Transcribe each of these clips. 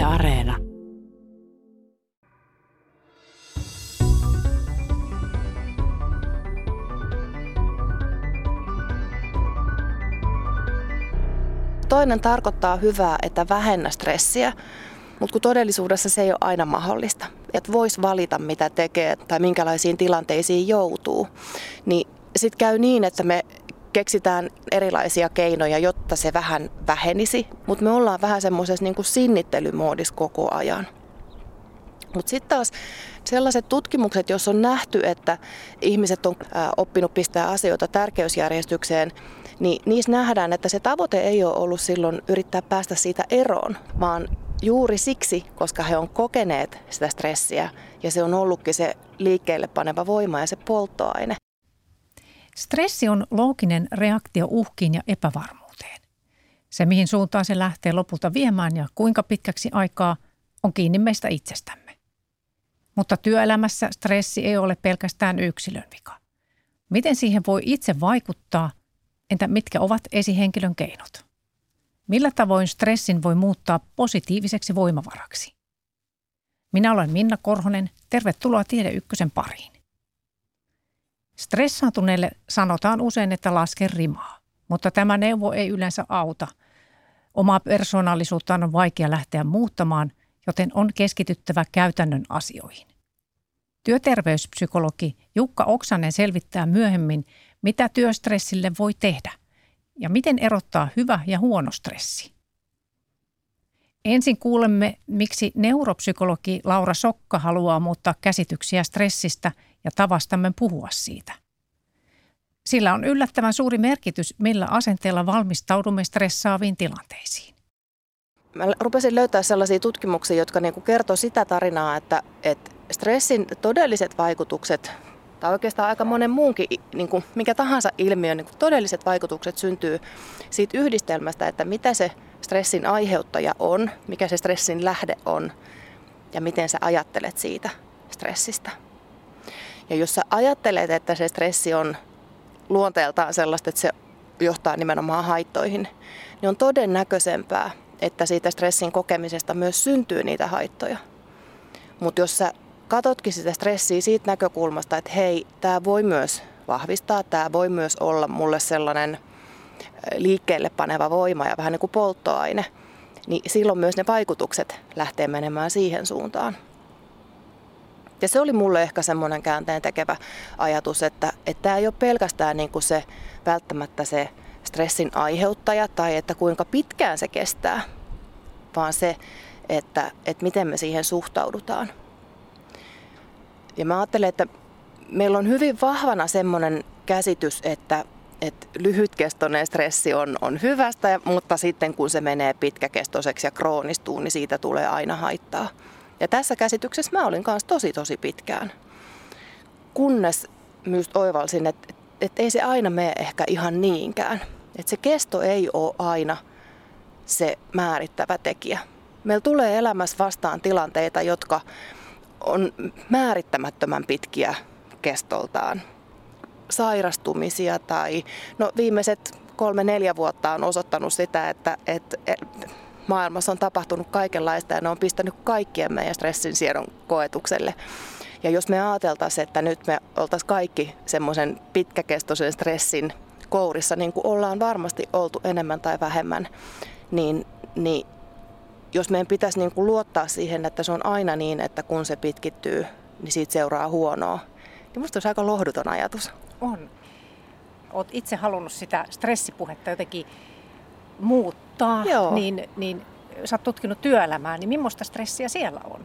Areena. Toinen tarkoittaa hyvää, että vähennä stressiä, mutta kun todellisuudessa se ei ole aina mahdollista. Että voisi valita, mitä tekee tai minkälaisiin tilanteisiin joutuu, niin sitten käy niin, että me keksitään erilaisia keinoja, jotta se vähän vähenisi, mutta me ollaan vähän semmoisessa niin kuin sinnittelymodissa koko ajan. Mutta sitten taas sellaiset tutkimukset, jos on nähty, että ihmiset on oppinut pistää asioita tärkeysjärjestykseen, niin niissä nähdään, että se tavoite ei ole ollut silloin yrittää päästä siitä eroon, vaan juuri siksi, koska he on kokeneet sitä stressiä ja se on ollutkin se liikkeelle paneva voima ja se polttoaine. Stressi on looginen reaktio uhkiin ja epävarmuuteen. Se, mihin suuntaan se lähtee lopulta viemään ja kuinka pitkäksi aikaa, on kiinni meistä itsestämme. Mutta työelämässä stressi ei ole pelkästään yksilön vika. Miten siihen voi itse vaikuttaa? Entä mitkä ovat esihenkilön keinot? Millä tavoin stressin voi muuttaa positiiviseksi voimavaraksi? Minä olen Minna Korhonen. Tervetuloa Tiede Ykkösen pariin. Stressaantuneelle sanotaan usein, että laske rimaa, mutta tämä neuvo ei yleensä auta. Omaa persoonallisuuttaan on vaikea lähteä muuttamaan, joten on keskityttävä käytännön asioihin. Työterveyspsykologi Jukka Oksanen selvittää myöhemmin, mitä työstressille voi tehdä ja miten erottaa hyvä ja huono stressi. Ensin kuulemme, miksi neuropsykologi Laura Sokka haluaa muuttaa käsityksiä stressistä ja tavastamme puhua siitä. Sillä on yllättävän suuri merkitys, millä asenteella valmistaudumme stressaaviin tilanteisiin. Mä rupesin löytää sellaisia tutkimuksia, jotka kertoo sitä tarinaa, että stressin todelliset vaikutukset, tai oikeastaan aika monen muunkin, mikä tahansa ilmiön todelliset vaikutukset syntyy siitä yhdistelmästä, että mitä se stressin aiheuttaja on, mikä se stressin lähde on ja miten sä ajattelet siitä stressistä. Ja jos sä ajattelet, että se stressi on luonteeltaan sellaista, että se johtaa nimenomaan haittoihin, niin on todennäköisempää, että siitä stressin kokemisesta myös syntyy niitä haittoja. Mutta jos sä katsotkin sitä stressiä siitä näkökulmasta, että hei, tämä voi myös vahvistaa, tämä voi myös olla mulle sellainen liikkeelle paneva voima ja vähän niin kuin polttoaine, niin silloin myös ne vaikutukset lähtee menemään siihen suuntaan. Ja se oli mulle ehkä semmoinen käänteen tekevä ajatus, että tämä ei ole pelkästään niin kuin se välttämättä se stressin aiheuttaja tai että kuinka pitkään se kestää, vaan se, että miten me siihen suhtaudutaan. Ja mä ajattelen, että meillä on hyvin vahvana semmoinen käsitys, että lyhytkestoinen stressi on hyvästä, mutta sitten kun se menee pitkäkestoiseksi ja kroonistuu, niin siitä tulee aina haittaa. Ja tässä käsityksessä mä olin kanssa tosi pitkään, kunnes myös oivalsin, että ei se aina mene ehkä ihan niinkään. Että se kesto ei ole aina se määrittävä tekijä. Meillä tulee elämässä vastaan tilanteita, jotka on määrittämättömän pitkiä kestoltaan. Sairastumisia tai viimeiset 3-4 vuotta on osoittanut sitä, että maailmassa on tapahtunut kaikenlaista ja ne on pistänyt kaikkien meidän stressin siedon koetukselle. Ja jos me ajateltaisiin, että nyt me oltaisiin kaikki semmoisen pitkäkestoisen stressin kourissa, niin kuin ollaan varmasti oltu enemmän tai vähemmän, niin jos meidän pitäisi niin kuin luottaa siihen, että se on aina niin, että kun se pitkittyy, niin siitä seuraa huonoa, niin musta olisi aika lohduton ajatus. On. Olet itse halunnut sitä stressipuhetta jotenkin muuttaa, niin sä oot tutkinut työelämää, niin millaista stressiä siellä on?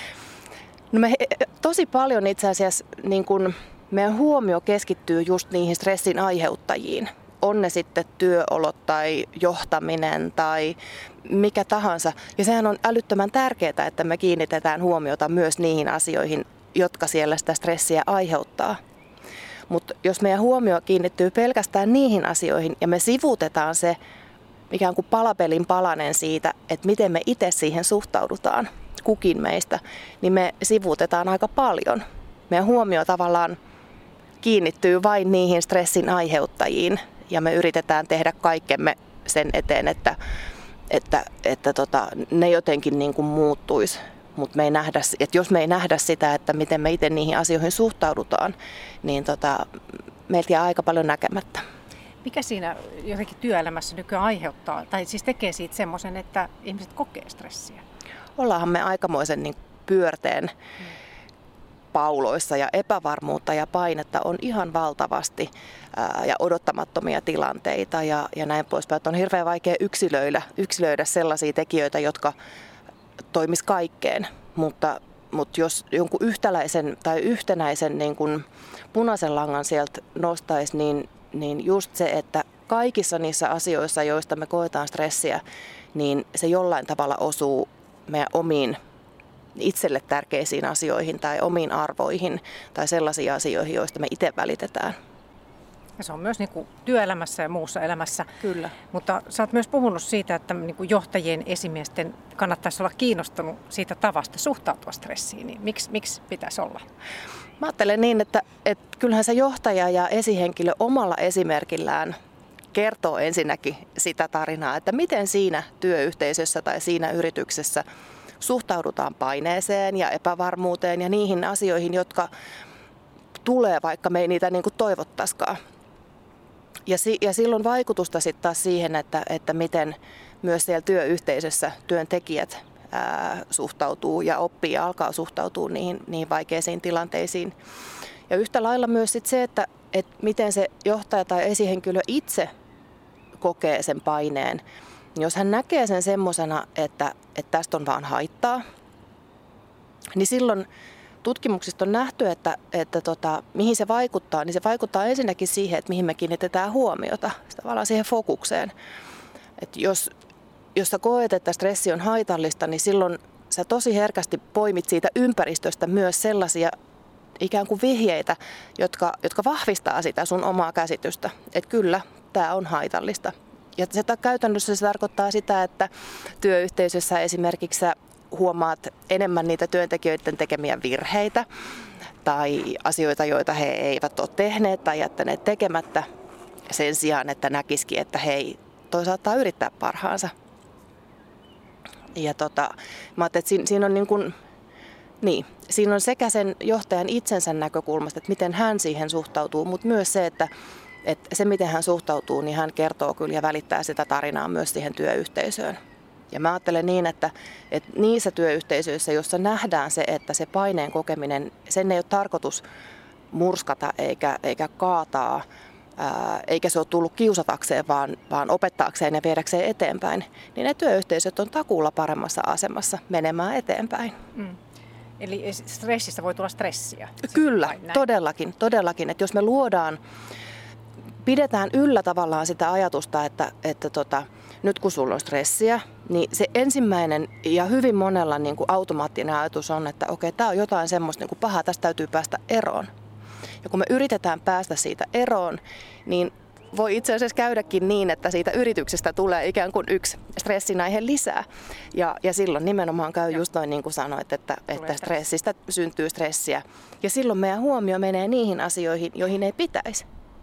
No me tosi paljon itse asiassa niin kun meidän huomio keskittyy just niihin stressin aiheuttajiin. On ne sitten työolot tai johtaminen tai mikä tahansa. Ja sehän on älyttömän tärkeää, että me kiinnitetään huomiota myös niihin asioihin, jotka siellä sitä stressiä aiheuttaa. Mutta jos meidän huomio kiinnittyy pelkästään niihin asioihin ja me sivuutetaan se ikään kuin palapelin palanen siitä, että miten me itse siihen suhtaudutaan, kukin meistä, niin me sivuutetaan aika paljon. Meidän huomio tavallaan kiinnittyy vain niihin stressin aiheuttajiin ja me yritetään tehdä kaikkemme sen eteen, että että ne jotenkin niin kuin muuttuisi. Mutta me ei nähdä, että jos me ei nähdä sitä, että miten me itse niihin asioihin suhtaudutaan, niin meiltä jää aika paljon näkemättä. Mikä siinä jotenkin työelämässä nykyään aiheuttaa, tai siis tekee siitä semmoisen, että ihmiset kokee stressiä? Ollaanhan me aikamoisen niin pyörteen pauloissa ja epävarmuutta ja painetta on ihan valtavasti ja odottamattomia tilanteita ja näin poispäin. Että on hirveän vaikea yksilöidä sellaisia tekijöitä, jotka toimis kaikkeen, mutta jos jonkun yhtäläisen tai yhtenäisen niin kuin punaisen langan sieltä nostaisi, niin just se, että kaikissa niissä asioissa, joista me koetaan stressiä, niin se jollain tavalla osuu meidän omiin itselle tärkeisiin asioihin tai omiin arvoihin tai sellaisiin asioihin, joista me itse välitetään. Ja se on myös niin kuin työelämässä ja muussa elämässä. Kyllä. Mutta sä oot myös puhunut siitä, että niin kuin johtajien esimiesten kannattaisi olla kiinnostunut siitä tavasta suhtautua stressiin. Niin miksi pitäisi olla? Mä ajattelen niin, että kyllähän se johtaja ja esihenkilö omalla esimerkillään kertoo ensinnäkin sitä tarinaa, että miten siinä työyhteisössä tai siinä yrityksessä suhtaudutaan paineeseen ja epävarmuuteen ja niihin asioihin, jotka tulee, vaikka me ei niitä niin kuin toivottaisikaan. Ja silloin vaikutusta sitten taas siihen, että miten myös siellä työyhteisössä työntekijät suhtautuu ja oppii ja alkaa suhtautua niihin vaikeisiin tilanteisiin. Ja yhtä lailla myös sit se, että miten se johtaja tai esihenkilö itse kokee sen paineen. Jos hän näkee sen semmosena, että tästä on vaan haittaa, niin silloin tutkimuksista on nähty, että mihin se vaikuttaa, niin se vaikuttaa ensinnäkin siihen, että mihin me kiinnitetään huomiota, tavallaan siihen fokukseen. Että jos sä koet, että stressi on haitallista, niin silloin sä tosi herkästi poimit siitä ympäristöstä myös sellaisia ikään kuin vihjeitä, jotka vahvistaa sitä sun omaa käsitystä, että kyllä, tämä on haitallista. Ja käytännössä se tarkoittaa sitä, että työyhteisössä esimerkiksi sä huomaat enemmän niitä työntekijöiden tekemiä virheitä tai asioita, joita he eivät ole tehneet tai jättäneet tekemättä sen sijaan, että näkisikin, että hei, toi saattaa yrittää parhaansa. Ja mä ajattelin, että siinä on siinä on sekä sen johtajan itsensä näkökulmasta, että miten hän siihen suhtautuu, mutta myös se, että se miten hän suhtautuu, niin hän kertoo kyllä ja välittää sitä tarinaa myös siihen työyhteisöön. Ja mä ajattelen niin, että niissä työyhteisöissä, joissa nähdään se, että se paineen kokeminen, sen ei ole tarkoitus murskata eikä kaataa, eikä se ole tullut kiusatakseen, vaan opettaakseen ja viedäkseen eteenpäin, niin ne työyhteisöt on takuulla paremmassa asemassa menemään eteenpäin. Mm. Eli stressistä voi tulla stressiä? Kyllä, todellakin. Että jos me pidetään yllä tavallaan sitä ajatusta, että nyt kun sulla on stressiä, niin se ensimmäinen ja hyvin monella niin kuin automaattinen ajatus on, että okei, tämä on jotain semmoista niin kuin pahaa, tästä täytyy päästä eroon. Ja kun me yritetään päästä siitä eroon, niin voi itse asiassa käydäkin niin, että siitä yrityksestä tulee ikään kuin yksi stressin aihe lisää. Ja silloin nimenomaan käy just noin niin kuin sanoit, että stressistä syntyy stressiä. Ja silloin meidän huomio menee niihin asioihin, joihin ei pitäisi.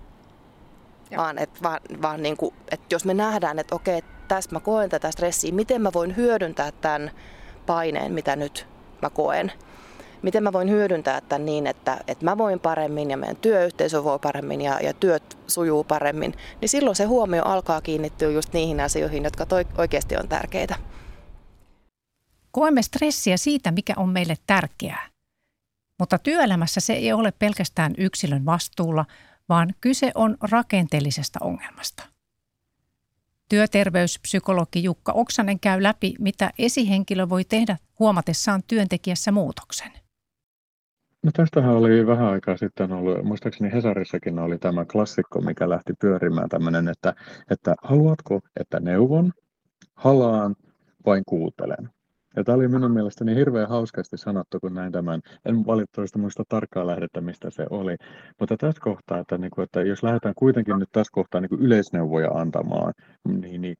Vaan niin kuin, että jos me nähdään, että okei, tässä mä koen tätä stressiä, miten mä voin hyödyntää tämän paineen, mitä nyt mä koen. Miten mä voin hyödyntää tämän niin, että mä voin paremmin ja meidän työyhteisö voi paremmin ja työt sujuu paremmin. Niin silloin se huomio alkaa kiinnittyä just niihin asioihin, jotka oikeasti on tärkeitä. Koemme stressiä siitä, mikä on meille tärkeää. Mutta työelämässä se ei ole pelkästään yksilön vastuulla, vaan kyse on rakenteellisesta ongelmasta. Työterveyspsykologi Jukka Oksanen käy läpi, mitä esihenkilö voi tehdä huomatessaan työntekijässä muutoksen. No tästähän oli vähän aikaa sitten ollut, muistaakseni Hesarissakin oli tämä klassikko, mikä lähti pyörimään tämmöinen, että haluatko, että neuvon, halaan, vain kuuntelen. Ja tämä oli minun mielestäni hirveän hauskasti sanottu, kun näin tämän. En valitettavasti muista tarkkaa lähdettä, mistä se oli. Mutta tässä kohtaa, että jos lähdetään kuitenkin nyt tässä kohtaa yleisneuvoja antamaan, niin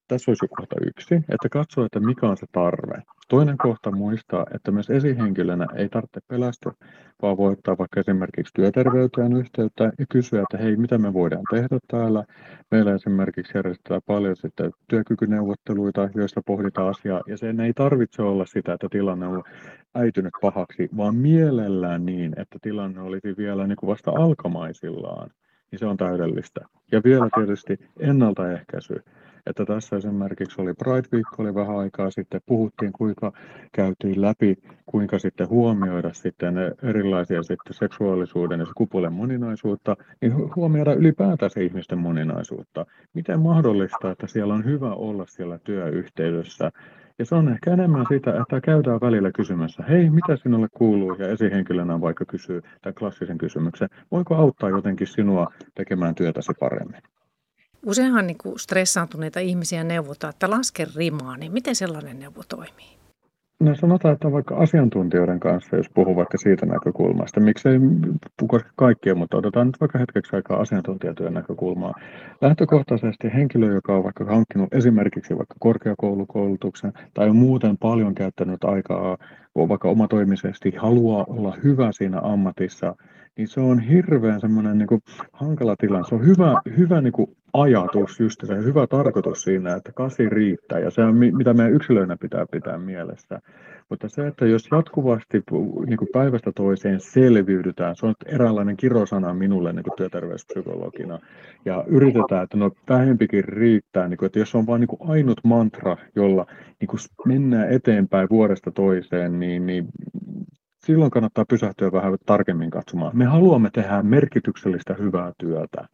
Tässä olisi kohta 1, että katsoo, että mikä on se tarve. Toinen kohta muistaa, että myös esihenkilönä ei tarvitse pelästyä, vaan voi ottaa vaikka esimerkiksi työterveyteen yhteyttä ja kysyä, että hei, mitä me voidaan tehdä täällä. Meillä esimerkiksi järjestetään paljon sitten työkykyneuvotteluita, joista pohditaan asiaa, ja sen ei tarvitse olla sitä, että tilanne on äitynyt pahaksi, vaan mielellään niin, että tilanne olisi vielä niin kuin vasta alkamaisillaan. Niin se on täydellistä. Ja vielä tietysti ennaltaehkäisy. Että tässä esimerkiksi oli Pride-viikko, oli vähän aikaa sitten, puhuttiin kuinka käytiin läpi, kuinka sitten huomioida sitten erilaisia sitten seksuaalisuuden ja sukupuolen moninaisuutta, niin huomioida ylipäätään se ihmisten moninaisuutta. Miten mahdollista, että siellä on hyvä olla siellä työyhteisössä. Ja se on ehkä enemmän sitä, että käydään välillä kysymässä, hei, mitä sinulle kuuluu? Ja esihenkilönä vaikka kysyy tämän klassisen kysymyksen, voiko auttaa jotenkin sinua tekemään työtäsi paremmin? Useinhan niin kuin stressaantuneita ihmisiä neuvotaan, että laske rimaa, niin miten sellainen neuvo toimii? No sanotaan, että vaikka asiantuntijoiden kanssa, jos puhuu vaikka siitä näkökulmasta, miksei koske kaikkia, mutta otetaan nyt vaikka hetkeksi aikaa asiantuntijatyön näkökulmaa. Lähtökohtaisesti henkilö, joka on vaikka hankkinut esimerkiksi vaikka korkeakoulukoulutuksen tai on muuten paljon käyttänyt aikaa vaikka omatoimisesti, haluaa olla hyvä siinä ammatissa, niin se on hirveän semmoinen niin kuin hankala tilanne. Se on hyvä niin kuin ajatus, just se hyvä tarkoitus siinä, että 8 riittää ja se on mitä meidän yksilöinä pitää mielessä. Mutta se, että jos jatkuvasti niin kuin päivästä toiseen selviydytään, se on eräänlainen kirosana minulle niin kuin työterveyspsykologina ja yritetään, että no vähempikin riittää, niin kuin, että jos on vain niin kuin ainut mantra, jolla niin kuin mennään eteenpäin vuodesta toiseen, niin silloin kannattaa pysähtyä vähän tarkemmin katsomaan. Me haluamme tehdä merkityksellistä hyvää työtä.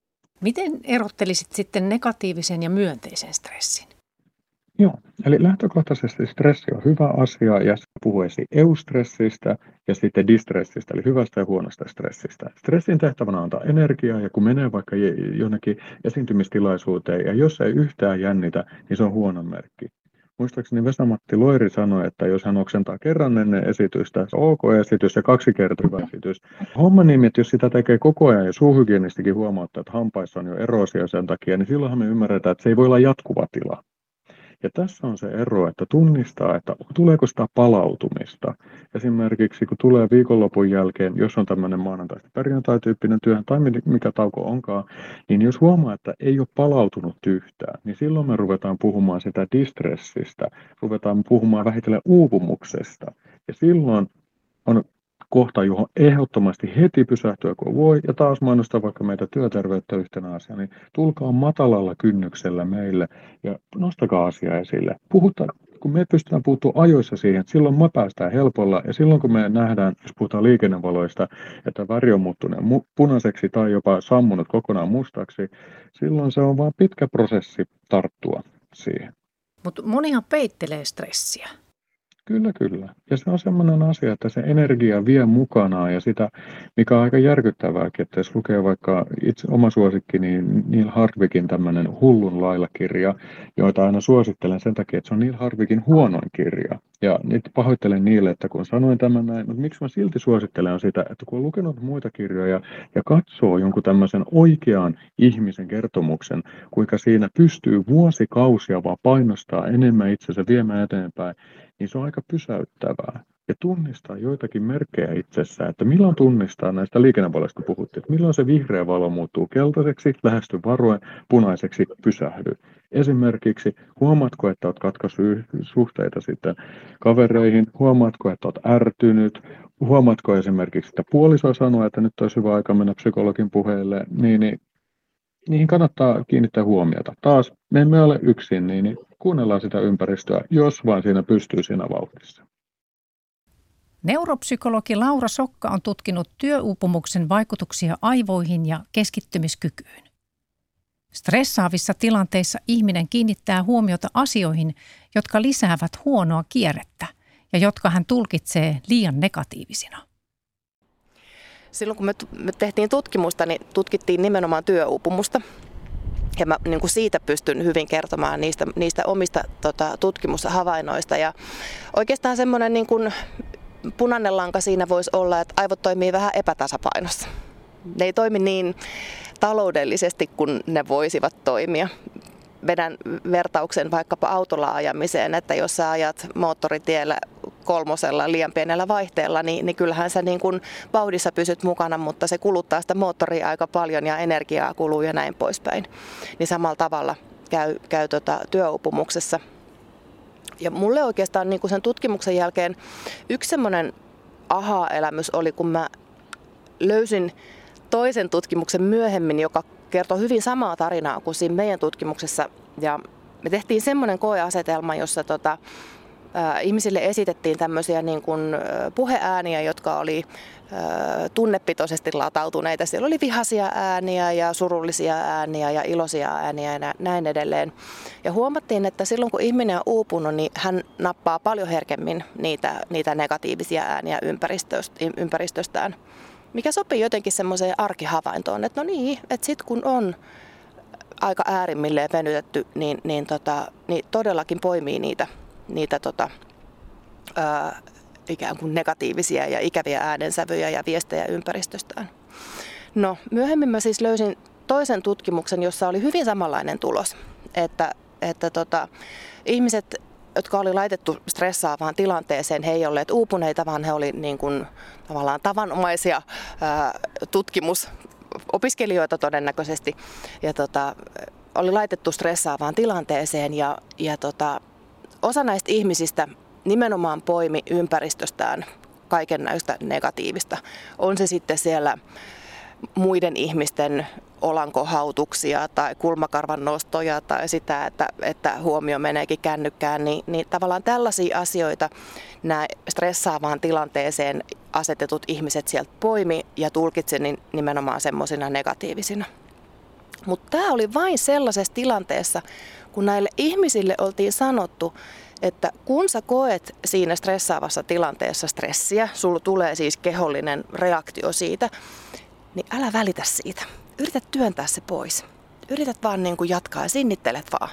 Miten erottelisit sitten negatiivisen ja myönteisen stressin? Joo, eli lähtökohtaisesti stressi on hyvä asia ja puhuisi eustressistä ja sitten distressistä, eli hyvästä ja huonosta stressistä. Stressin tehtävänä on antaa energiaa ja kun menee vaikka jonnekin esiintymistilaisuuteen ja jos ei yhtään jännitä, niin se on huono merkki. Muistaakseni Vesa-Matti Loiri sanoi, että jos hän oksentaa kerran ennen esitystä, se on OK-esitys ja 2 kertaa hyvä esitys. Homma nimi, että jos sitä tekee koko ajan ja suuhygienistikin huomauttaa, että hampaissa on jo eroosio sen takia, niin silloinhan me ymmärretään, että se ei voi olla jatkuva tila. Ja tässä on se ero, että tunnistaa, että tuleeko sitä palautumista. Esimerkiksi kun tulee viikonlopun jälkeen, jos on tämmöinen maanantaista perjantai-tyyppinen työ tai mikä tauko onkaan, niin jos huomaa, että ei ole palautunut yhtään, niin silloin me ruvetaan puhumaan sitä distressistä, ruvetaan puhumaan vähitellen uupumuksesta. Ja silloin on kohta, johon ehdottomasti heti pysähtyä, kun voi, ja taas mainostaa vaikka meitä työterveyttä yhtenä asiaa, niin tulkaa matalalla kynnyksellä meille ja nostakaa asia esille. Puhutaan, kun me pystytään puuttumaan ajoissa siihen, että silloin me päästään helpolla, ja silloin kun me nähdään, jos puhutaan liikennevaloista, että väri on muuttunut punaiseksi tai jopa sammunut kokonaan mustaksi, silloin se on vain pitkä prosessi tarttua siihen. Mutta monihan peittelee stressiä. Kyllä. Ja se on sellainen asia, että se energia vie mukanaan ja sitä, mikä on aika järkyttävääkin, että jos lukee vaikka itse oma suosikki, niin Neil Hardwickin tämmöinen Hullun lailla -kirja, joita aina suosittelen sen takia, että se on Neil Hardwickin huonoin kirja. Ja nyt pahoittelen niille, että kun sanoin tämän näin, mutta miksi mä silti suosittelen on sitä, että kun on lukenut muita kirjoja ja katsoo jonkun tämmöisen oikean ihmisen kertomuksen, kuinka siinä pystyy vuosikausia vaan painostaa enemmän itsensä viemään eteenpäin, niin se on aika pysäyttävää. Ja tunnistaa joitakin merkkejä itsessä, että milloin tunnistaa näistä liikennevaloista puhuttiin, että milloin se vihreä valo muuttuu keltaiseksi, lähesty varoen, punaiseksi, pysähdy. Esimerkiksi huomaatko, että olet katkaissut suhteita sitten kavereihin, huomaatko, että olet ärtynyt, huomaatko esimerkiksi, että puoliso sanoo, että nyt olisi hyvä aika mennä psykologin puheille, niin niihin kannattaa kiinnittää huomiota. Taas me emme ole yksin, niin kuunnellaan sitä ympäristöä, jos vain siinä pystyy siinä vauhdissa. Neuropsykologi Laura Sokka on tutkinut työuupumuksen vaikutuksia aivoihin ja keskittymiskykyyn. Stressaavissa tilanteissa ihminen kiinnittää huomiota asioihin, jotka lisäävät huonoa kierrettä ja jotka hän tulkitsee liian negatiivisina. Silloin kun me tehtiin tutkimusta, niin tutkittiin nimenomaan työuupumusta. Ja mä niin kuin siitä pystyn hyvin kertomaan niistä omista tutkimushavainnoista. Ja oikeastaan semmoinen niin kuin punainen lanka siinä voisi olla, että aivot toimii vähän epätasapainossa. Ne ei toimi niin taloudellisesti kuin ne voisivat toimia. vedän vertauksen vaikkapa autolla ajamiseen, että jos sä ajat moottoritiellä 3 liian pienellä vaihteella, niin kyllähän sä niin kuin vauhdissa pysyt mukana, mutta se kuluttaa sitä moottoria aika paljon ja energiaa kuluu ja näin poispäin. Niin samalla tavalla käy työuupumuksessa. Ja mulle oikeastaan niin kuin sen tutkimuksen jälkeen yksi semmoinen aha-elämys oli, kun mä löysin toisen tutkimuksen myöhemmin, joka kertoo hyvin samaa tarinaa kuin siinä meidän tutkimuksessa. Ja me tehtiin semmoinen koeasetelma, jossa ihmisille esitettiin tämmöisiä niin kuin puheääniä, jotka oli tunnepitoisesti latautuneita. Siellä oli vihaisia ääniä ja surullisia ääniä ja iloisia ääniä ja näin edelleen. Ja huomattiin, että silloin kun ihminen on uupunut, niin hän nappaa paljon herkemmin niitä negatiivisia ääniä ympäristöstään. Mikä sopii jotenkin semmoiseen arkihavaintoon, että no niin, että sit kun on aika äärimmilleen venytetty, niin todellakin poimii niitä ikään kuin negatiivisia ja ikäviä äänensävyjä ja viestejä ympäristöstään. No, myöhemmin mä siis löysin toisen tutkimuksen, jossa oli hyvin samanlainen tulos, että ihmiset, jotka oli laitettu stressaavaan tilanteeseen, he ei olleet uupuneita, vaan he olivat niin kuin tavallaan tavanomaisia tutkimusopiskelijoita todennäköisesti. Ja oli laitettu stressaavaan tilanteeseen ja osa näistä ihmisistä nimenomaan poimi ympäristöstään kaikennäköistä negatiivista. On se sitten siellä muiden ihmisten olankohautuksia tai kulmakarvan nostoja tai sitä, että huomio meneekin kännykkään, niin tavallaan tällaisia asioita nämä stressaavaan tilanteeseen asetetut ihmiset sieltä poimi ja tulkitsi nimenomaan semmoisina negatiivisina. Mutta tämä oli vain sellaisessa tilanteessa, kun näille ihmisille oltiin sanottu, että kun sä koet siinä stressaavassa tilanteessa stressiä, sulla tulee siis kehollinen reaktio siitä, niin älä välitä siitä. Yritä työntää se pois. Yrität vaan niin kuin jatkaa ja sinnittelet vaan.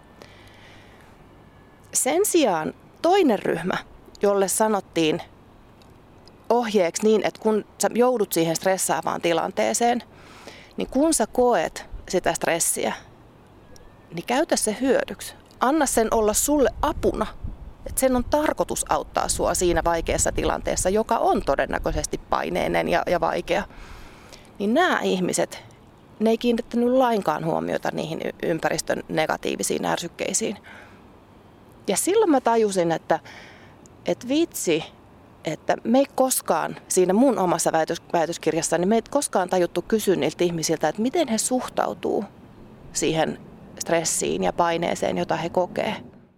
Sen sijaan toinen ryhmä, jolle sanottiin ohjeeksi niin, että kun sä joudut siihen stressaavaan tilanteeseen, niin kun sä koet sitä stressiä, niin käytä se hyödyksi. Anna sen olla sulle apuna. Että sen on tarkoitus auttaa sua siinä vaikeassa tilanteessa, joka on todennäköisesti paineinen ja vaikea. Niin nämä ihmiset, ne ei kiinnittänyt lainkaan huomiota niihin ympäristön negatiivisiin ärsykkeisiin. Ja silloin mä tajusin, että vitsi, että me ei koskaan, siinä mun omassa väitöskirjassani, me ei koskaan tajuttu kysyä niiltä ihmisiltä, että miten he suhtautuu siihen stressiin ja paineeseen, jota he kokee.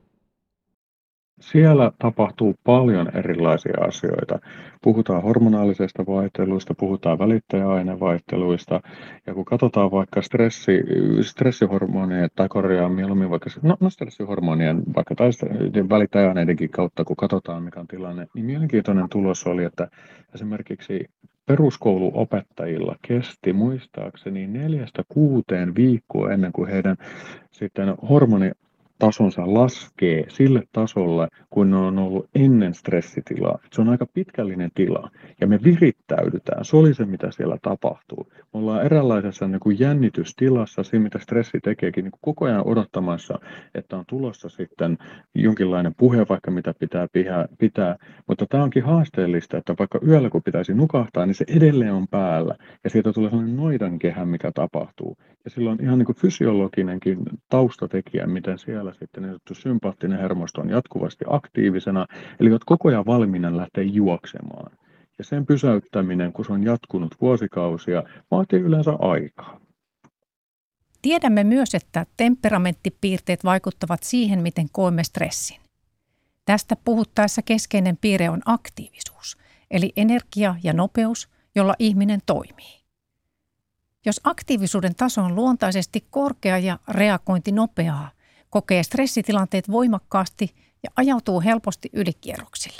Siellä tapahtuu paljon erilaisia asioita. Puhutaan hormonaalisesta vaihteluista, puhutaan välittäjäainevaihteluista. Ja kun katsotaan vaikka stressihormonien tai mieluummin vaikka stressihormonien vaikka tai välittäjäaineidenkin kautta, kun katsotaan mikä on tilanne, niin mielenkiintoinen tulos oli, että esimerkiksi peruskouluopettajilla kesti muistaakseni 4-6 viikkoa ennen kuin heidän sitten tasonsa laskee sille tasolle, kun ne on ollut ennen stressitilaa. Se on aika pitkällinen tila ja me virittäydytään. Se oli se, mitä siellä tapahtuu. Me ollaan eräänlaisessa niin kuin jännitystilassa, siinä mitä stressi tekeekin, niin kuin koko ajan odottamassa, että on tulossa sitten jonkinlainen puhe, vaikka mitä pitää. Mutta tämä onkin haasteellista, että vaikka yöllä kun pitäisi nukahtaa, niin se edelleen on päällä ja siitä tulee sellainen noidankehä, mikä tapahtuu. Ja sillä on ihan niin kuin fysiologinenkin taustatekijä, miten siellä sitten niin sanottu sympaattinen hermosto on jatkuvasti aktiivisena, eli olet koko ajan valmiina lähteä juoksemaan. Ja sen pysäyttäminen, kun se on jatkunut vuosikausia, vaatii yleensä aikaa. Tiedämme myös, että temperamenttipiirteet vaikuttavat siihen, miten koemme stressin. Tästä puhuttaessa keskeinen piirre on aktiivisuus, eli energia ja nopeus, jolla ihminen toimii. Jos aktiivisuuden taso on luontaisesti korkea ja reagointi nopeaa, kokee stressitilanteet voimakkaasti ja ajautuu helposti ylikierroksille.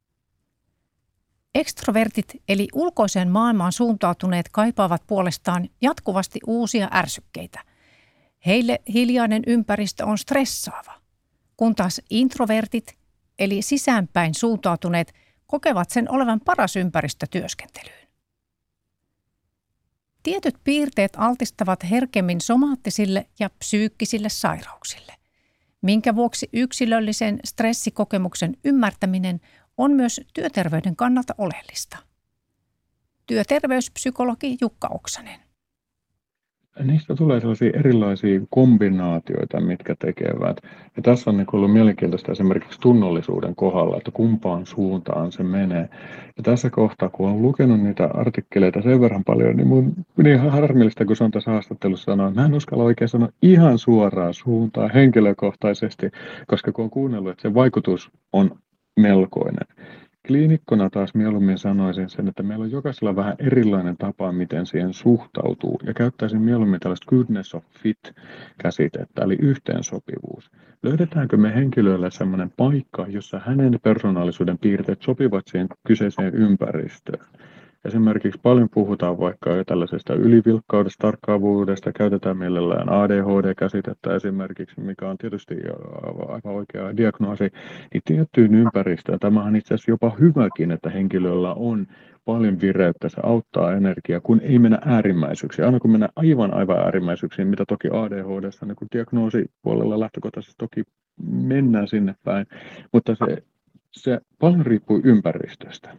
Ekstrovertit eli ulkoiseen maailmaan suuntautuneet kaipaavat puolestaan jatkuvasti uusia ärsykkeitä. Heille hiljainen ympäristö on stressaava, kun taas introvertit eli sisäänpäin suuntautuneet kokevat sen olevan paras ympäristö työskentelyyn. Tietyt piirteet altistavat herkemmin somaattisille ja psyykkisille sairauksille, minkä vuoksi yksilöllisen stressikokemuksen ymmärtäminen on myös työterveyden kannalta oleellista. Työterveyspsykologi Jukka Oksanen. Niistä tulee sellaisia erilaisia kombinaatioita, mitkä tekevät. Ja tässä on ollut mielenkiintoista esimerkiksi tunnollisuuden kohdalla, että kumpaan suuntaan se menee. Ja tässä kohtaa, kun olen lukenut niitä artikkeleita sen verran paljon, niin mun niin harmillista, kun se on tässä haastattelussa sanoa, että mä en uskalla oikein sanoa ihan suoraan suuntaan henkilökohtaisesti, koska kun on kuunnellut, että se vaikutus on melkoinen. Kliinikkona taas mieluummin sanoisin sen, että meillä on jokaisella vähän erilainen tapa, miten siihen suhtautuu. Ja käyttäisin mieluummin tällaista goodness of fit-käsitettä, eli yhteensopivuus. Löydetäänkö me henkilölle sellainen paikka, jossa hänen persoonallisuuden piirteet sopivat siihen kyseiseen ympäristöön? Esimerkiksi paljon puhutaan vaikka tällaisesta ylivilkkaudesta, tarkkaavuudesta, käytetään mielellään ADHD-käsitettä esimerkiksi, mikä on tietysti aivan oikea diagnoosi, niin tiettyyn ympäristöön. Tämä on itse asiassa jopa hyväkin, että henkilöllä on paljon vireyttä, se auttaa energiaa, kun ei mennä äärimmäisyyksiin. Aina kun mennään aivan äärimmäisyyksiin, mitä toki ADHD:ssa niin kun diagnoosipuolella lähtökohtaisesti toki mennään sinne päin, mutta se paljon riippuu ympäristöstä.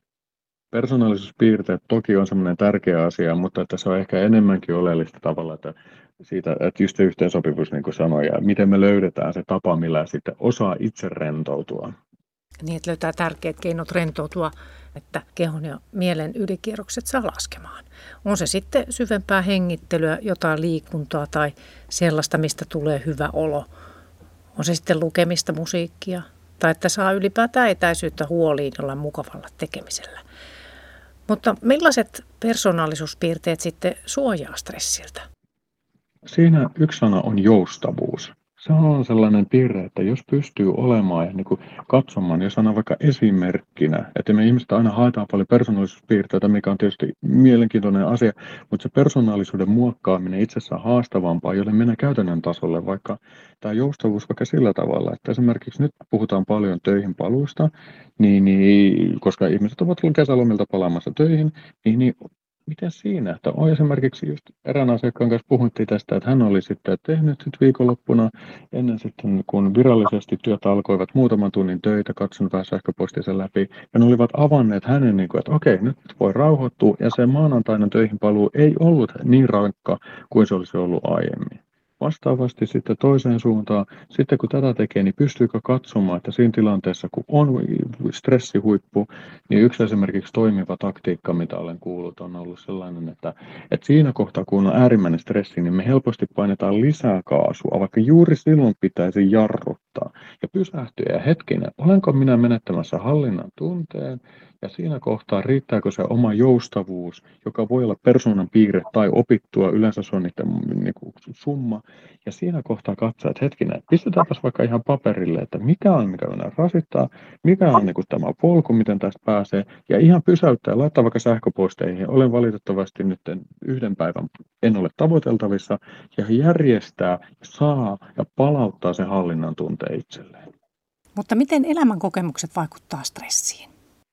Persoonallisuuspiirteet toki on semmoinen tärkeä asia, mutta että se on ehkä enemmänkin oleellista tavalla, että just se yhteensopivuus, niin kuin sanoin, ja miten me löydetään se tapa, millä sitten osaa itse rentoutua. Niin, että löytää tärkeät keinot rentoutua, että kehon ja mielen ylikierrokset saa laskemaan. On se sitten syvempää hengittelyä, jotain liikuntaa tai sellaista, mistä tulee hyvä olo. On se sitten lukemista, musiikkia tai että saa ylipäätään etäisyyttä huoliin jollain mukavalla tekemisellä. Mutta millaiset persoonallisuuspiirteet sitten suojaa stressiltä? Siinä yksi sana on joustavuus. Se on sellainen piirre, että jos pystyy olemaan ja niin kuin katsomaan, jos annan vaikka esimerkkinä, että me ihmiset aina haetaan paljon persoonallisuuspiirteitä, mikä on tietysti mielenkiintoinen asia, mutta se persoonallisuuden muokkaaminen itsessään haastavampaa, jolle mennään käytännön tasolle, vaikka tämä joustavuus vaikka sillä tavalla, että esimerkiksi nyt puhutaan paljon töihin paluusta, niin, koska ihmiset ovat tulleet kesälomilta palaamassa töihin, niin miten siinä, että on esimerkiksi just erään asiakkaan kanssa puhuttiin tästä, että hän oli sitten tehnyt viikonloppuna ennen sitten, kun virallisesti työt alkoivat muutaman tunnin töitä, katsonut vähän sähköpostinsa läpi, ja ne olivat avanneet hänen, että okei, nyt voi rauhoittua, ja se maanantaina töihin paluu ei ollut niin rankka kuin se olisi ollut aiemmin. Vastaavasti sitten toiseen suuntaan, sitten kun tätä tekee, niin pystyykö katsomaan, että siinä tilanteessa, kun on stressihuippu, niin yksi esimerkiksi toimiva taktiikka, mitä olen kuullut, on ollut sellainen, että siinä kohtaa, kun on äärimmäinen stressi, niin me helposti painetaan lisää kaasua, vaikka juuri silloin pitäisi jarruttaa ja pysähtyä ja hetkinen, olenko minä menettämässä hallinnan tunteen, ja siinä kohtaa riittääkö se oma joustavuus, joka voi olla persoonan piirre tai opittua, yleensä se on niiden niin kuin summa. Ja siinä kohtaa katsoa, että hetkinen, pistetäänpäs vaikka ihan paperille, että mikä minä rasittaa, mikä on niin kuin tämä polku, miten tästä pääsee. Ja ihan pysäyttää ja laittaa vaikka sähköposteihin. Olen valitettavasti nyt yhden päivän en ole tavoiteltavissa. Ja järjestää, saa ja palauttaa sen hallinnan tunteen itselleen. Mutta miten elämänkokemukset vaikuttaa stressiin?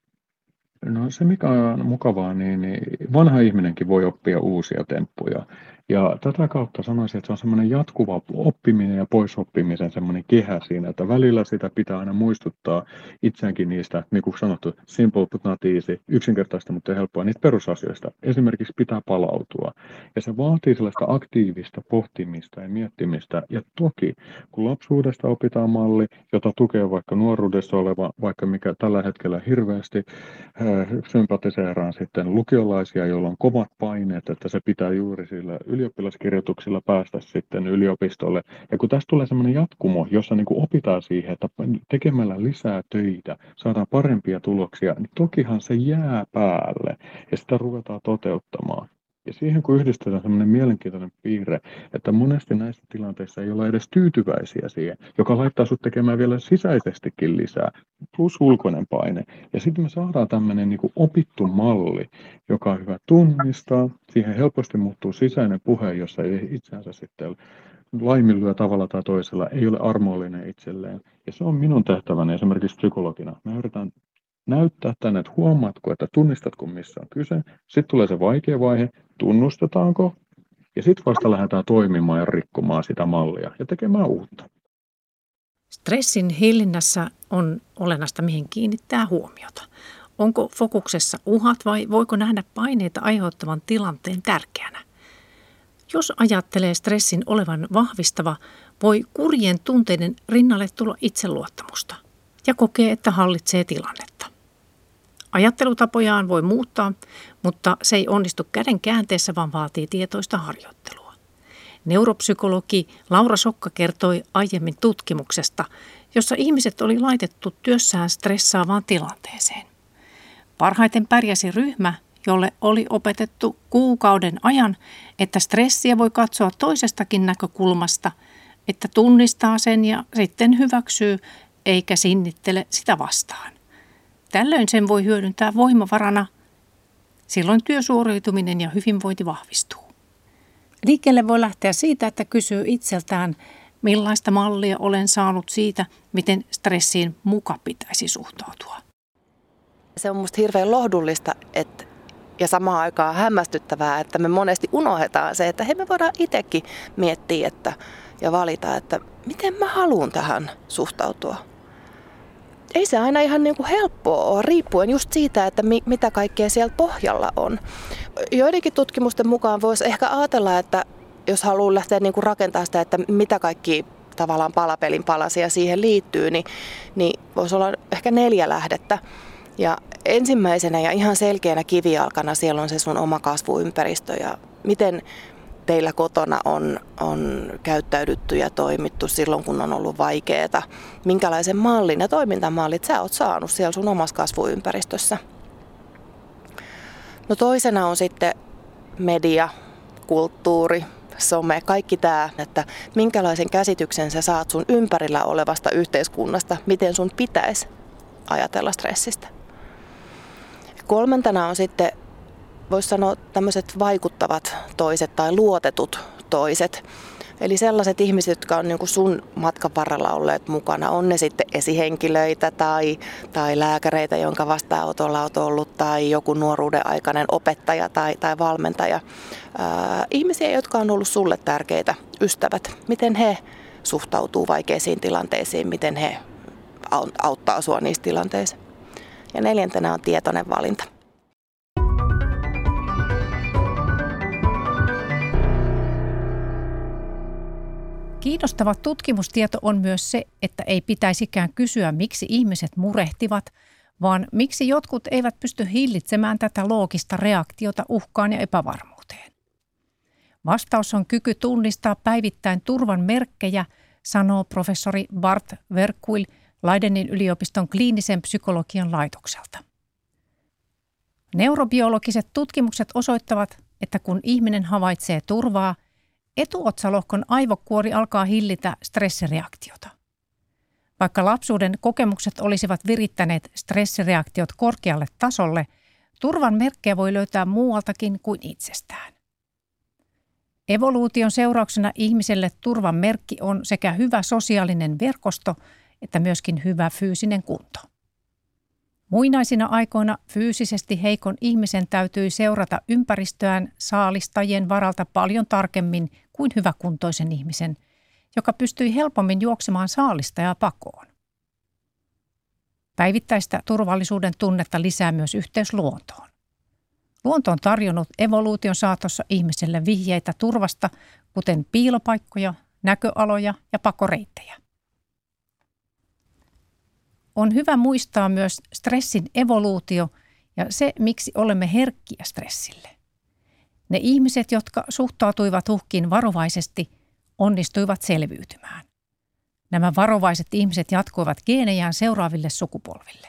No se mikä on mukavaa, niin vanha ihminenkin voi oppia uusia temppuja. Ja tätä kautta sanoisin, että se on semmoinen jatkuva oppiminen ja poisoppimisen semmoinen kehä siinä, että välillä sitä pitää aina muistuttaa itseäänkin niistä, niin kuin sanottu, simple but not easy, yksinkertaista, mutta helppoa, niistä perusasioista. Esimerkiksi pitää palautua. Ja se vaatii sellaista aktiivista pohtimista ja miettimistä. Ja toki, kun lapsuudesta opitaan malli, jota tukee vaikka nuoruudessa oleva, vaikka mikä tällä hetkellä hirveästi sympatiseeraan sitten lukiolaisia, joilla on kovat paineet, että se pitää juuri sillä ylioppilaskirjoituksilla päästä sitten yliopistolle. Ja kun tästä tulee semmoinen jatkumo, jossa niin kuin opitaan siihen, että tekemällä lisää töitä saadaan parempia tuloksia, niin tokihan se jää päälle ja sitä ruvetaan toteuttamaan. Ja siihen kun yhdistetään semmoinen mielenkiintoinen piirre, että monesti näissä tilanteissa ei olla edes tyytyväisiä siihen, joka laittaa sut tekemään vielä sisäisestikin lisää, plus ulkoinen paine. Ja sitten me saadaan tämmöinen niin kuin opittu malli, joka on hyvä tunnistaa. Siihen helposti muuttuu sisäinen puhe, jossa ei itseänsä sitten laiminlyö tavalla tai toisella, ei ole armollinen itselleen. Ja se on minun tehtäväni esimerkiksi psykologina. Mä yritän näyttää tänne, että huomaatko, että tunnistatko missä on kyse. Sitten tulee se vaikea vaihe, tunnustetaanko, ja sitten vasta lähdetään toimimaan ja rikkomaan sitä mallia ja tekemään uutta. Stressin hillinnässä on olennaista, mihin kiinnittää huomiota. Onko fokuksessa uhat vai voiko nähdä paineita aiheuttavan tilanteen tärkeänä? Jos ajattelee stressin olevan vahvistava, voi kurjien tunteiden rinnalle tulla itseluottamusta ja kokee, että hallitsee tilannetta. Ajattelutapojaan voi muuttaa, mutta se ei onnistu käden käänteessä, vaan vaatii tietoista harjoittelua. Neuropsykologi Laura Sokka kertoi aiemmin tutkimuksesta, jossa ihmiset oli laitettu työssään stressaavaan tilanteeseen. Parhaiten pärjäsi ryhmä, jolle oli opetettu kuukauden ajan, että stressiä voi katsoa toisestakin näkökulmasta, että tunnistaa sen ja sitten hyväksyy eikä sinnittele sitä vastaan. Tällöin sen voi hyödyntää voimavarana. Silloin työsuoriutuminen ja hyvinvointi vahvistuu. Liikkeelle voi lähteä siitä, että kysyy itseltään, millaista mallia olen saanut siitä, miten stressiin muka pitäisi suhtautua. Se on musta hirveän lohdullista ja samaan aikaan hämmästyttävää, että me monesti unohdetaan se, että me voidaan itsekin miettiä ja valita, että miten mä haluan tähän suhtautua. Ei se aina ihan niin kuin helppoa ole, riippuen just siitä, että mitä kaikkea siellä pohjalla on. Joidenkin tutkimusten mukaan voisi ehkä ajatella, että jos haluaa lähteä niin kuin rakentamaan sitä, että mitä kaikki tavallaan palapelin palasia siihen liittyy, niin voisi olla ehkä 4 lähdettä. Ja ensimmäisenä ja ihan selkeänä kivijalkana siellä on se sun oma kasvuympäristö ja miten teillä kotona on käyttäydytty ja toimittu silloin, kun on ollut vaikeaa. Minkälaisen mallin ja toimintamallit sä oot saanut siellä sun omassa kasvuympäristössä. No toisena on sitten media, kulttuuri, some, kaikki tämä, että minkälaisen käsityksen sä saat sun ympärillä olevasta yhteiskunnasta, miten sun pitäisi ajatella stressistä. Kolmantena on sitten, voisi sanoa, tämmöiset vaikuttavat toiset tai luotetut toiset. Eli sellaiset ihmiset, jotka on niin kuin sun matkan varrella olleet mukana, on ne sitten esihenkilöitä tai lääkäreitä, jonka vastaanotolla olet ollut, tai joku nuoruuden aikainen opettaja tai valmentaja. Ihmisiä, jotka on ollut sulle tärkeitä, ystävät, miten he suhtautuu vaikeisiin tilanteisiin, miten he auttaa sua niissä tilanteissa. Ja 4. on tietoinen valinta. Kiinnostava tutkimustieto on myös se, että ei pitäisikään kysyä, miksi ihmiset murehtivat, vaan miksi jotkut eivät pysty hillitsemään tätä loogista reaktiota uhkaan ja epävarmuuteen. Vastaus on kyky tunnistaa päivittäin turvan merkkejä, sanoo professori Bart Verkuil Leidenin yliopiston kliinisen psykologian laitokselta. Neurobiologiset tutkimukset osoittavat, että kun ihminen havaitsee turvaa, etuotsalohkon aivokuori alkaa hillitä stressireaktiota. Vaikka lapsuuden kokemukset olisivat virittäneet stressireaktiot korkealle tasolle, turvan merkkejä voi löytää muualtakin kuin itsestään. Evoluution seurauksena ihmiselle turvan merkki on sekä hyvä sosiaalinen verkosto että myöskin hyvä fyysinen kunto. Muinaisina aikoina fyysisesti heikon ihmisen täytyi seurata ympäristöään saalistajien varalta paljon tarkemmin kuin hyväkuntoisen ihmisen, joka pystyi helpommin juoksemaan saalistajaa pakoon. Päivittäistä turvallisuuden tunnetta lisää myös yhteys luontoon. Luonto on tarjonnut evoluution saatossa ihmiselle vihjeitä turvasta, kuten piilopaikkoja, näköaloja ja pakoreittejä. On hyvä muistaa myös stressin evoluutio ja se, miksi olemme herkkiä stressille. Ne ihmiset, jotka suhtautuivat uhkiin varovaisesti, onnistuivat selviytymään. Nämä varovaiset ihmiset jatkoivat geenejään seuraaville sukupolville.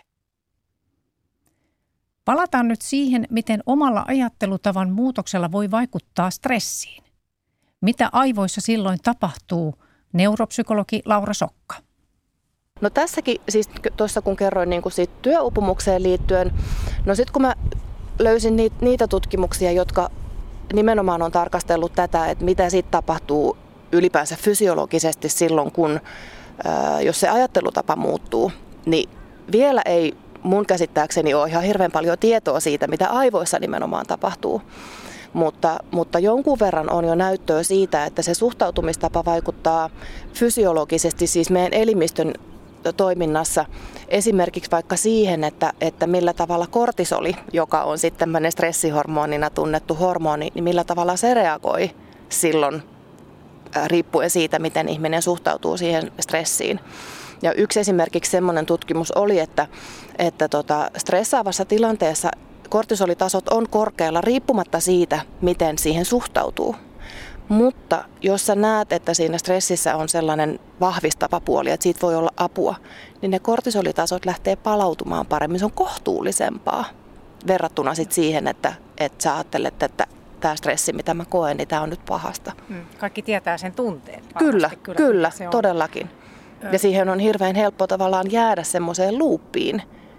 Palataan nyt siihen, miten omalla ajattelutavan muutoksella voi vaikuttaa stressiin. Mitä aivoissa silloin tapahtuu, neuropsykologi Laura Sokka. No tässäkin, siis tuossa kun kerroin niin kuin siitä työuupumukseen liittyen, no sitten kun mä löysin niitä tutkimuksia, jotka nimenomaan on tarkastellut tätä, että mitä sitten tapahtuu ylipäänsä fysiologisesti silloin, kun jos se ajattelutapa muuttuu, niin vielä ei mun käsittääkseni ole ihan hirveän paljon tietoa siitä, mitä aivoissa nimenomaan tapahtuu. Mutta jonkun verran on jo näyttöä siitä, että se suhtautumistapa vaikuttaa fysiologisesti, siis meidän elimistön toiminnassa esimerkiksi vaikka siihen, että millä tavalla kortisoli, joka on sitten tämmöinen stressihormonina tunnettu hormoni, niin millä tavalla se reagoi silloin riippuen siitä, miten ihminen suhtautuu siihen stressiin. Ja yksi esimerkiksi semmoinen tutkimus oli, että stressaavassa tilanteessa kortisolitasot on korkealla riippumatta siitä, miten siihen suhtautuu. Mutta jos sä näet, että siinä stressissä on sellainen vahvistava puoli, että siitä voi olla apua, niin ne kortisolitasot lähtee palautumaan paremmin. Se on kohtuullisempaa verrattuna sit siihen, että sä ajattelet, että tämä stressi, mitä mä koen, niin tämä on nyt pahasta. Kaikki tietää sen tunteen. Kyllä, todellakin. Ja siihen on hirveän helppo tavallaan jäädä semmoiseen luuppiin.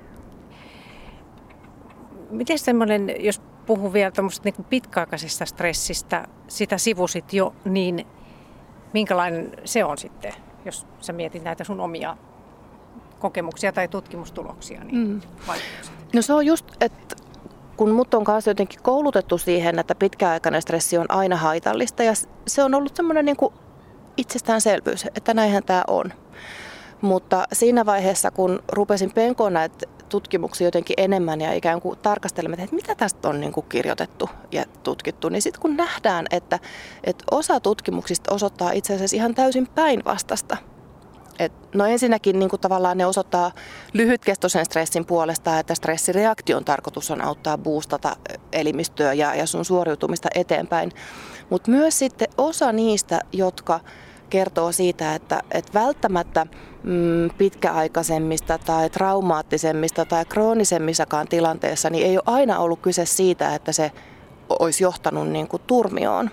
Miten semmoinen, jos puhun vielä tuommoisesta niin pitkäaikaisesta stressistä, sitä sivusit jo, niin minkälainen se on sitten, jos sä mietit näitä sun omia kokemuksia tai tutkimustuloksia, niin vaikutukset? No se on just, että kun mut on kanssa jotenkin koulutettu siihen, että pitkäaikainen stressi on aina haitallista ja se on ollut semmoinen niin kuin itsestäänselvyys, että näinhän tämä on. Mutta siinä vaiheessa, kun rupesin penkoon näitä tutkimuksia jotenkin enemmän ja ikään kuin tarkastelemaan, että mitä tästä on niin kuin kirjoitettu ja tutkittu, niin sitten kun nähdään, että osa tutkimuksista osoittaa itse asiassa ihan täysin päinvastasta. No ensinnäkin niin kuin tavallaan ne osoittaa lyhytkestoisen stressin puolesta, että stressireaktion tarkoitus on auttaa boostata elimistöä ja sun suoriutumista eteenpäin. Mutta myös sitten osa niistä, jotka kertoo siitä, että välttämättä pitkäaikaisemmista tai traumaattisemmista tai kroonisemmissakaan tilanteessa niin ei ole aina ollut kyse siitä, että se olisi johtanut niin kuin turmioon,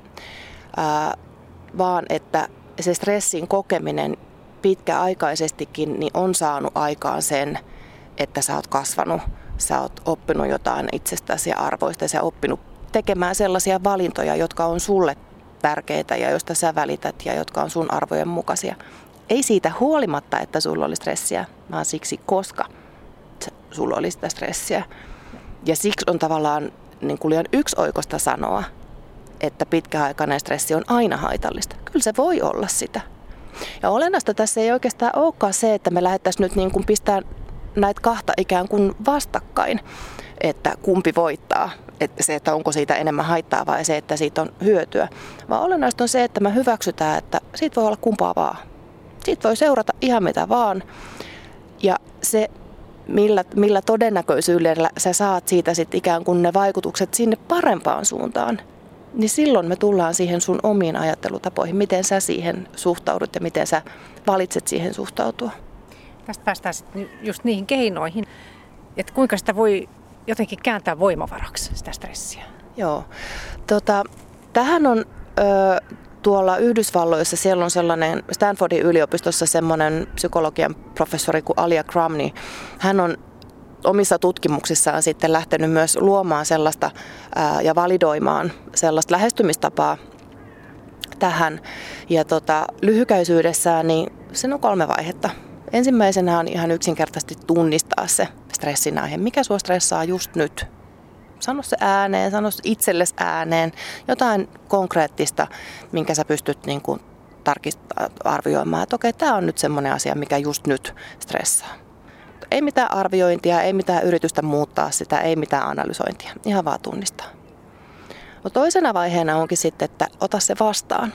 vaan että se stressin kokeminen pitkäaikaisestikin niin on saanut aikaan sen, että sä oot kasvanut, sä oot oppinut jotain itsestäsi ja arvoista ja sä oot oppinut tekemään sellaisia valintoja, jotka on sulle tärkeitä ja joista sä välität ja jotka on sun arvojen mukaisia. Ei siitä huolimatta, että sulla oli stressiä, vaan siksi, koska sulla oli sitä stressiä. Ja siksi on tavallaan niin kuin liian yksioikoista sanoa, että pitkäaikainen stressi on aina haitallista. Kyllä se voi olla sitä. Ja olennaista tässä ei oikeastaan olekaan se, että me lähdettäisiin nyt niin kuin pistää näitä kahta ikään kuin vastakkain, että kumpi voittaa. Että se, että onko siitä enemmän haittaa vai se, että siitä on hyötyä. Vaan olennaista on se, että me hyväksytään, että siitä voi olla kumpaa vaan. Siitä voi seurata ihan mitä vaan. Ja se, millä todennäköisyydellä sä saat siitä sit ikään kuin ne vaikutukset sinne parempaan suuntaan, niin silloin me tullaan siihen sun omiin ajattelutapoihin, miten sä siihen suhtaudut ja miten sä valitset siihen suhtautua. Tästä päästään sitten just niihin keinoihin, että kuinka sitä voi jotenkin kääntää voimavaraksi, sitä stressiä. Joo. Tähän on tuolla Yhdysvalloissa, siellä on sellainen Stanfordin yliopistossa semmoinen psykologian professori kuin Alia Crum, niin hän on omissa tutkimuksissaan sitten lähtenyt myös luomaan sellaista ja validoimaan sellaista lähestymistapaa tähän. Ja lyhykäisyydessään niin sen on 3 vaihetta. Ensimmäisenä on ihan yksinkertaisesti tunnistaa se stressin aihe. Mikä sua stressaa just nyt? Sano se ääneen, sano itsellesi ääneen. Jotain konkreettista, minkä sä pystyt niin kuin arvioimaan, että okei, tämä on nyt semmoinen asia, mikä just nyt stressaa. Ei mitään arviointia, ei mitään yritystä muuttaa sitä, ei mitään analysointia. Ihan vaan tunnistaa. No toisena vaiheena onkin sitten, että ota se vastaan.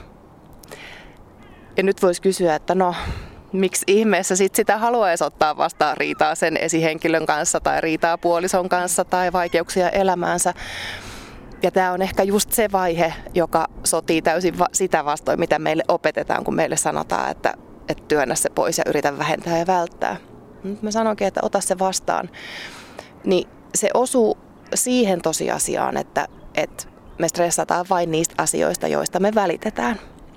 Ja nyt voisi kysyä, että no, miksi ihmeessä sit sitä haluaisi ottaa vastaan riitaa sen esihenkilön kanssa tai riitaa puolison kanssa tai vaikeuksia elämäänsä. Ja tämä on ehkä just se vaihe, joka sotii täysin sitä vastoin, mitä meille opetetaan, kun meille sanotaan, että työnnä se pois ja yritä vähentää ja välttää. Nyt mä sanonkin, että ota se vastaan. Niin se osuu siihen tosiasiaan, että me stressataan vain niistä asioista, joista me välitetään.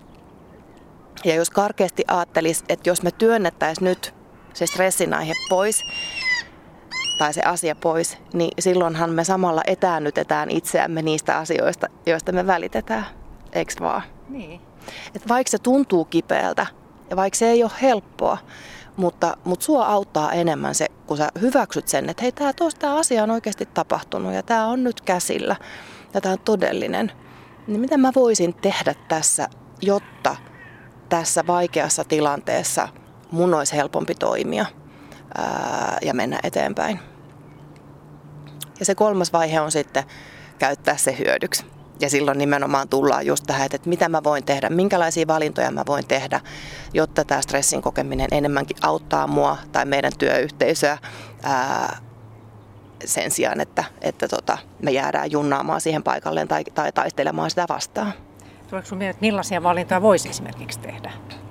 Ja jos karkeasti ajattelisi, että jos me työnnettäisiin nyt se stressin aihe pois tai se asia pois, niin silloinhan me samalla etäännytetään itseämme niistä asioista, joista me välitetään. Eiks vaan? Niin. Et vaikka se tuntuu kipeältä ja vaikka se ei ole helppoa, mutta sua auttaa enemmän se, kun sä hyväksyt sen, että hei, tämä asia on oikeasti tapahtunut ja tämä on nyt käsillä ja tämä on todellinen. Niin mitä mä voisin tehdä tässä, jotta tässä vaikeassa tilanteessa mun olisi helpompi toimia ja mennä eteenpäin. Ja se 3. vaihe on sitten käyttää se hyödyksi. Ja silloin nimenomaan tullaan just tähän, että mitä mä voin tehdä, minkälaisia valintoja mä voin tehdä, jotta tämä stressin kokeminen enemmänkin auttaa mua tai meidän työyhteisöä sen sijaan, että me jäädään junnaamaan siihen paikalleen tai taistelemaan sitä vastaan. Tuleeko sinun mieleen, että millaisia valintoja voisi esimerkiksi tehdä?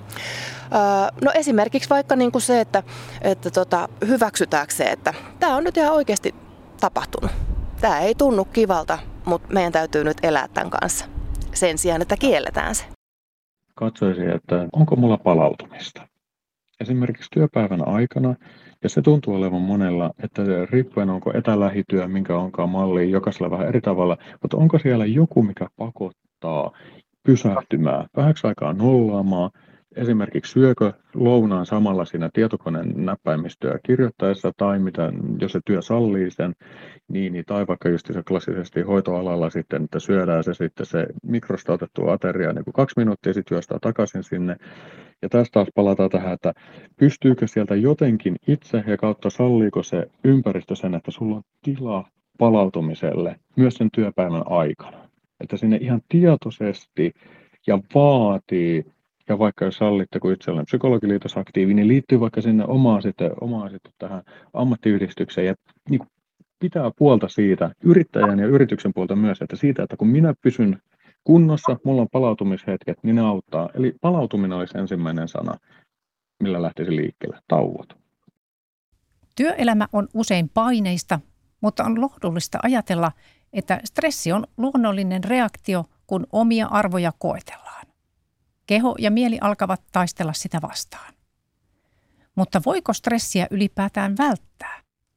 No esimerkiksi vaikka niin kuin se, että hyväksytäänkö se, että tämä on nyt ihan oikeasti tapahtunut. Tämä ei tunnu kivalta, mutta meidän täytyy nyt elää tämän kanssa sen sijaan, että kielletään se. Katsoisin, että onko mulla palautumista. Esimerkiksi työpäivän aikana, ja se tuntuu olevan monella, että riippuen onko etälähityö, minkä onkaan malli, jokaisella vähän eri tavalla, mutta onko siellä joku, mikä pakottaa pysähtymään, vähäksi aikaa nollaamaan, esimerkiksi syökö lounaan samalla siinä tietokoneen näppäimistöä kirjoittaessa tai jos se työ sallii sen, niin tai vaikka just se klassisesti hoitoalalla sitten, että syödään se mikrosta otettu ateria niin kuin 2 minuuttia, sitten juostaan takaisin sinne. Ja tästä taas palataan tähän, että pystyykö sieltä jotenkin itse ja kautta salliiko se ympäristö sen, että sulla on tila palautumiselle myös sen työpäivän aikana. Että sinne ihan tietoisesti ja vaatii. Ja vaikka jos sallitte, kun itse olen psykologiliitos aktiivi, niin liittyy vaikka sinne omaan sitten tähän ammattiyhdistykseen ja niin pitää puolta siitä, yrittäjän ja yrityksen puolta myös, että siitä, että kun minä pysyn kunnossa, mulla on palautumishetket, niin ne auttaa. Eli palautuminen olisi ensimmäinen sana, millä lähtisi liikkeelle. Tauot. Työelämä on usein paineista, mutta on lohdullista ajatella, että stressi on luonnollinen reaktio, kun omia arvoja koetellaan. Keho ja mieli alkavat taistella sitä vastaan. Mutta voiko stressiä ylipäätään välttää?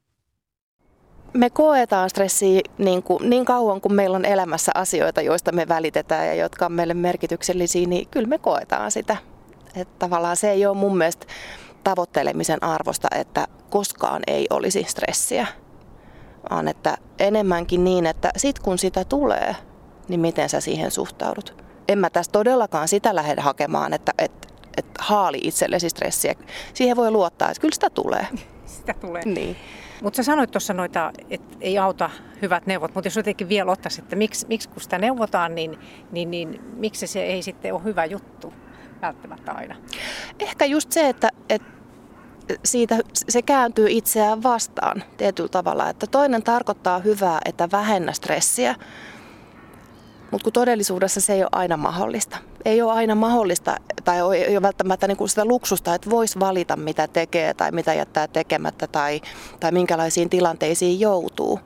Me koetaan stressiä niin kauan, kun meillä on elämässä asioita, joista me välitetään ja jotka on meille merkityksellisiä, niin kyllä me koetaan sitä. Että tavallaan se ei ole mun mielestä tavoittelemisen arvosta, että koskaan ei olisi stressiä, vaan että enemmänkin niin, että sit kun sitä tulee, niin miten sä siihen suhtaudut. En mä tässä todellakaan sitä lähde hakemaan, että haali itsellesi stressiä. Siihen voi luottaa, että kyllä sitä tulee. Sitä tulee. Niin. Mutta sä sanoit tuossa noita, että ei auta hyvät neuvot, mutta jos jotenkin vielä ottaisi, että miksi kun sitä neuvotaan, niin miksi se ei sitten ole hyvä juttu välttämättä aina? Ehkä just se, että siitä se kääntyy itseään vastaan tietyllä tavalla, että toinen tarkoittaa hyvää, että vähennä stressiä, mutta kun todellisuudessa se ei ole aina mahdollista. Ei ole aina mahdollista tai ei ole välttämättä niin kuin sitä luksusta, että voisi valita mitä tekee tai mitä jättää tekemättä tai minkälaisiin tilanteisiin joutuu.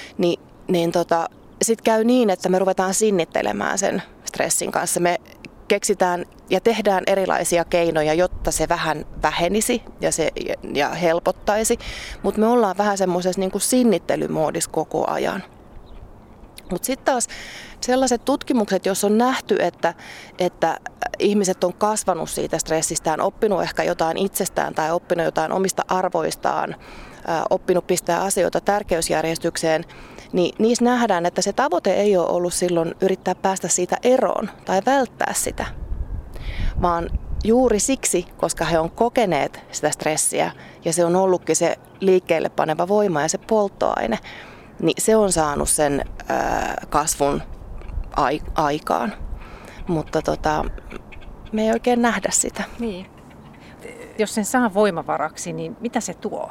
Sitten käy niin, että me ruvetaan sinnittelemään sen stressin kanssa. Me keksitään ja tehdään erilaisia keinoja, jotta se vähän vähenisi ja helpottaisi, mutta me ollaan vähän semmoisessa niin kuin sinnittelymodissa koko ajan. Mutta sitten taas sellaiset tutkimukset, jos on nähty, että ihmiset on kasvanut siitä stressistään, oppinut ehkä jotain itsestään tai oppinut jotain omista arvoistaan, oppinut pistää asioita tärkeysjärjestykseen, niin niissä nähdään, että se tavoite ei ole ollut silloin yrittää päästä siitä eroon tai välttää sitä, vaan juuri siksi, koska he on kokeneet sitä stressiä ja se on ollutkin se liikkeelle paneva voima ja se polttoaine, niin se on saanut sen kasvun aikaan, mutta me ei oikein nähdä sitä. Niin. Jos sen saa voimavaraksi, niin mitä se tuo?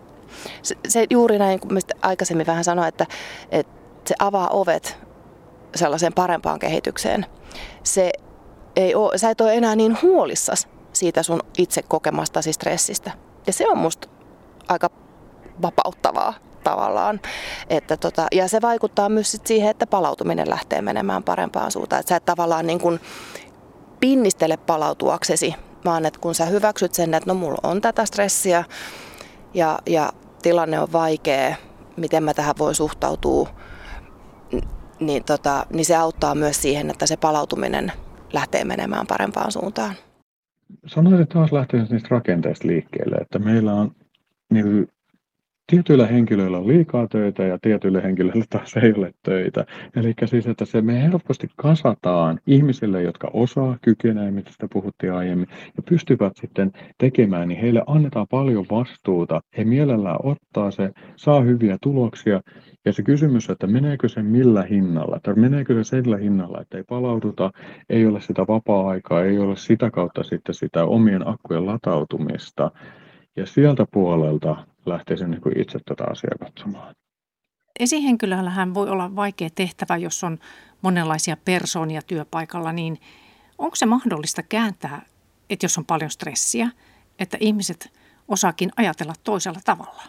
Se juuri näin, kun aikaisemmin vähän sanoin, että se avaa ovet sellaiseen parempaan kehitykseen. Sä et ole enää niin huolissasi siitä sun itse kokemastasi stressistä. Ja se on musta aika vapauttavaa tavallaan. Ja se vaikuttaa myös siihen, että palautuminen lähtee menemään parempaan suuntaan. Että sä et tavallaan niin kuin pinnistele palautuaksesi, vaan että kun sä hyväksyt sen, että no mulla on tätä stressiä ja tilanne on vaikea, miten mä tähän voin suhtautua, niin se auttaa myös siihen, että se palautuminen lähtee menemään parempaan suuntaan. sanoisin taas lähtien niistä rakenteista liikkeelle, että meillä on niin tietyillä henkilöillä on liikaa töitä ja tietyillä henkilöillä taas ei ole töitä. Eli siis, että me helposti kasataan ihmisille, jotka osaa, kykenee, mitä sitä puhuttiin aiemmin, ja pystyvät sitten tekemään, niin heille annetaan paljon vastuuta. He mielellään ottaa se, saa hyviä tuloksia. Ja se kysymys, että meneekö se millä hinnalla, tai meneekö se sillä hinnalla, että ei palauduta, ei ole sitä vapaa-aikaa, ei ole sitä kautta sitten sitä omien akkujen latautumista. Ja sieltä puolelta lähtisin niin kuin itse tätä asiaa katsomaan. Esihenkilöllähän voi olla vaikea tehtävä, jos on monenlaisia persoonia työpaikalla, niin onko se mahdollista kääntää, että jos on paljon stressiä, että ihmiset osaakin ajatella toisella tavalla?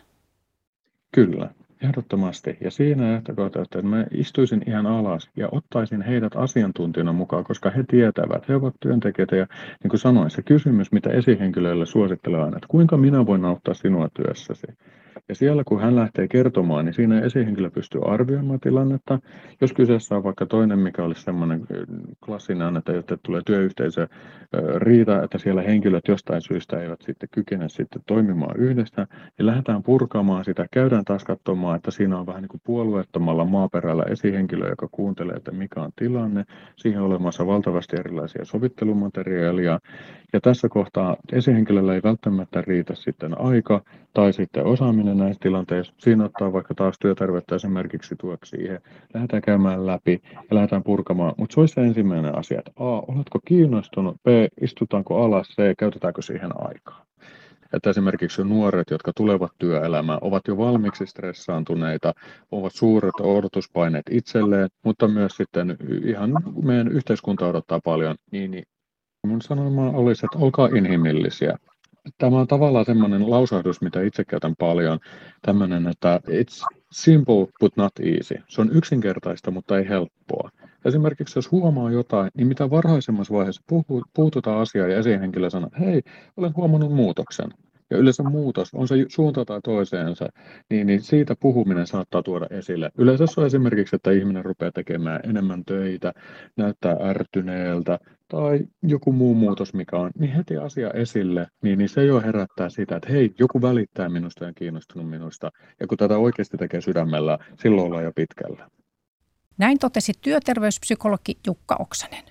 Kyllä, ehdottomasti. Ja siinä lähtökohta, että mä istuisin ihan alas ja ottaisin heidät asiantuntijana mukaan, koska he tietävät, he ovat työntekijöitä. Ja niin kuin sanoin, se kysymys, mitä esihenkilöille suosittelen aina, että kuinka minä voin auttaa sinua työssäsi. Ja siellä kun hän lähtee kertomaan, niin siinä esihenkilö pystyy arvioimaan tilannetta. Jos kyseessä on vaikka toinen, mikä olisi semmoinen klassinen, että tulee työyhteisö riita, että siellä henkilöt jostain syystä eivät sitten kykene sitten toimimaan yhdessä, niin lähdetään purkamaan sitä, käydään taas katsomaan, että siinä on vähän niin kuin puolueettomalla maaperällä esihenkilö, joka kuuntelee, että mikä on tilanne. Siihen on olemassa valtavasti erilaisia sovittelumateriaalia. Ja tässä kohtaa esihenkilöllä ei välttämättä riitä sitten aika tai sitten osaaminen näissä tilanteissa. Siinä ottaa vaikka taas työterveyttä esimerkiksi tueksi siihen. Lähdetään käymään läpi ja lähdetään purkamaan. Mutta se olisi se ensimmäinen asia, että A, oletko kiinnostunut, B, istutaanko alas, C, käytetäänkö siihen aikaa. Että esimerkiksi nuoret, jotka tulevat työelämään, ovat jo valmiiksi stressaantuneita, ovat suuret odotuspaineet itselleen, mutta myös sitten ihan meidän yhteiskunta odottaa paljon, niin mun sanoma olisi, että olkaa inhimillisiä. Tämä on tavallaan semmoinen lausahdus, mitä itse käytän paljon, tämmöinen, että it's simple but not easy. Se on yksinkertaista, mutta ei helppoa. Esimerkiksi jos huomaa jotain, niin mitä varhaisemmassa vaiheessa puututaan asiaan ja esihenkilö sanoo, että hei, olen huomannut muutoksen. Ja yleensä muutos, on se suunta tai toiseensa, niin siitä puhuminen saattaa tuoda esille. Yleensä se on esimerkiksi, että ihminen rupeaa tekemään enemmän töitä, näyttää ärtyneeltä tai joku muu muutos, mikä on, niin heti asia esille, niin se jo herättää sitä, että hei, joku välittää minusta ja on kiinnostunut minusta. Ja kun tätä oikeasti tekee sydämellä, silloin ollaan jo pitkällä. Näin totesi työterveyspsykologi Jukka Oksanen.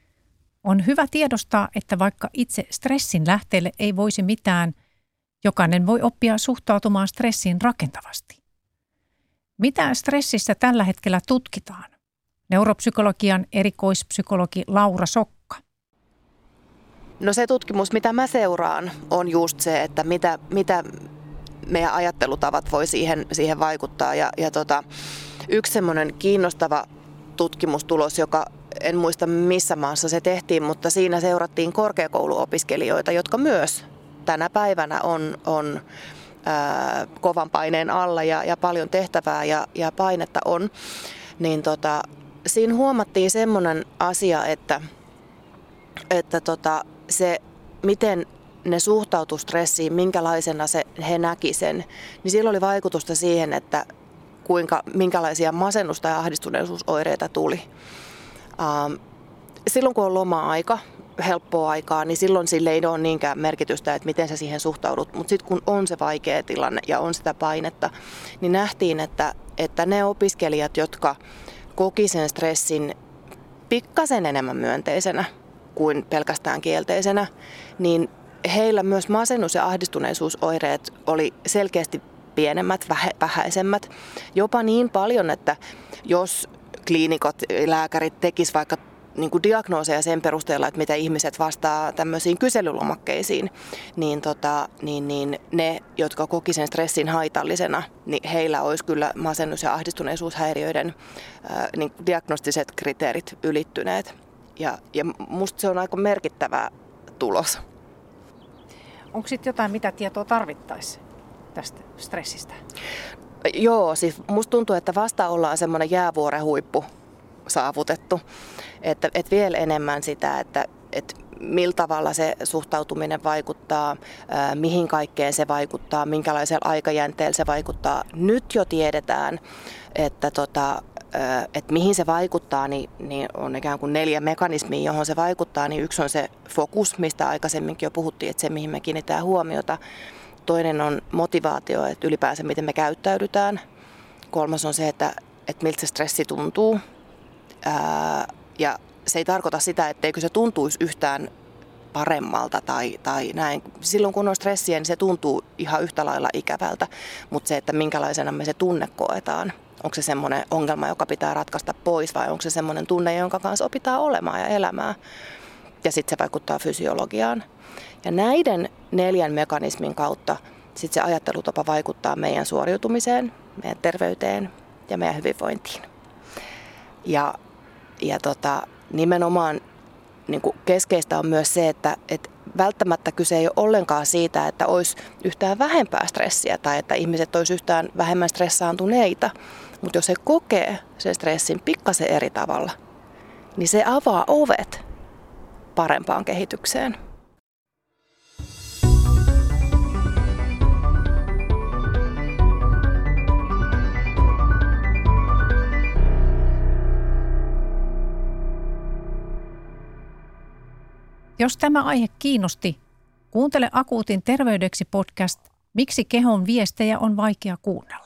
On hyvä tiedostaa, että vaikka itse stressin lähteelle ei voisi mitään, jokainen voi oppia suhtautumaan stressiin rakentavasti. Mitä stressissä tällä hetkellä tutkitaan? Neuropsykologian erikoispsykologi Laura Sokka. No se tutkimus, mitä mä seuraan, on just se, että mitä meidän ajattelutavat voi siihen vaikuttaa. Yksi semmoinen kiinnostava tutkimustulos, joka en muista missä maassa se tehtiin, mutta siinä seurattiin korkeakouluopiskelijoita, jotka myös tänä päivänä on kovan paineen alla ja paljon tehtävää ja painetta on. Niin siinä huomattiin semmoinen asia, että se miten ne suhtautu stressiin, minkälaisena he näki sen, niin sillä oli vaikutusta siihen, että minkälaisia masennusta ja ahdistuneisuusoireita tuli. Silloin kun on loma-aika, helppoa aikaa, niin silloin sille ei ole niinkään merkitystä, että miten sä siihen suhtaudut. Mutta sitten kun on se vaikea tilanne ja on sitä painetta, niin nähtiin, että ne opiskelijat, jotka koki sen stressin pikkasen enemmän myönteisenä kuin pelkästään kielteisenä, niin heillä myös masennus- ja ahdistuneisuusoireet oli selkeästi pienemmät, vähäisemmät. Jopa niin paljon, että jos kliinikot, lääkärit tekisivät vaikka niin kuin diagnooseja sen perusteella, että mitä ihmiset vastaa tämmöisiin kyselylomakkeisiin, niin ne, jotka koki sen stressin haitallisena, niin heillä olisi kyllä masennus- ja ahdistuneisuushäiriöiden niin diagnostiset kriteerit ylittyneet. Ja musta se on aika merkittävä tulos. Onko sitten jotain, mitä tietoa tarvittaisiin tästä stressistä? Joo, siis musta tuntuu, että vasta ollaan semmoinen jäävuoren huippu saavutettu. Että vielä enemmän sitä, että millä tavalla se suhtautuminen vaikuttaa, mihin kaikkeen se vaikuttaa, minkälaisella aikajänteellä se vaikuttaa. Nyt jo tiedetään, että että mihin se vaikuttaa, niin on ikään kuin 4 mekanismia, johon se vaikuttaa. Niin yksi on se fokus, mistä aikaisemminkin jo puhuttiin, että se mihin me kiinnitetään huomiota. Toinen on motivaatio, että ylipäänsä miten me käyttäydytään. 3 on se, että miltä se stressi tuntuu. Ja se ei tarkoita sitä, etteikö se tuntuisi yhtään paremmalta tai näin. Silloin kun on stressiä, niin se tuntuu ihan yhtä lailla ikävältä, mutta se, että minkälaisena me se tunne koetaan. Onko se semmoinen ongelma, joka pitää ratkaista pois vai onko se semmoinen tunne, jonka kanssa opitaan olemaan ja elämään. Ja sitten se vaikuttaa fysiologiaan. Ja näiden 4 mekanismin kautta sit se ajattelutapa vaikuttaa meidän suoriutumiseen, meidän terveyteen ja meidän hyvinvointiin. Ja nimenomaan niin kuin keskeistä on myös se, että välttämättä kyse ei ole ollenkaan siitä, että olisi yhtään vähempää stressiä tai että ihmiset olisi yhtään vähemmän stressaantuneita. Mutta jos he kokee sen stressin pikkasen eri tavalla, niin se avaa ovet parempaan kehitykseen. Jos tämä aihe kiinnosti, kuuntele Akuutin terveydeksi podcast, miksi kehon viestejä on vaikea kuunnella.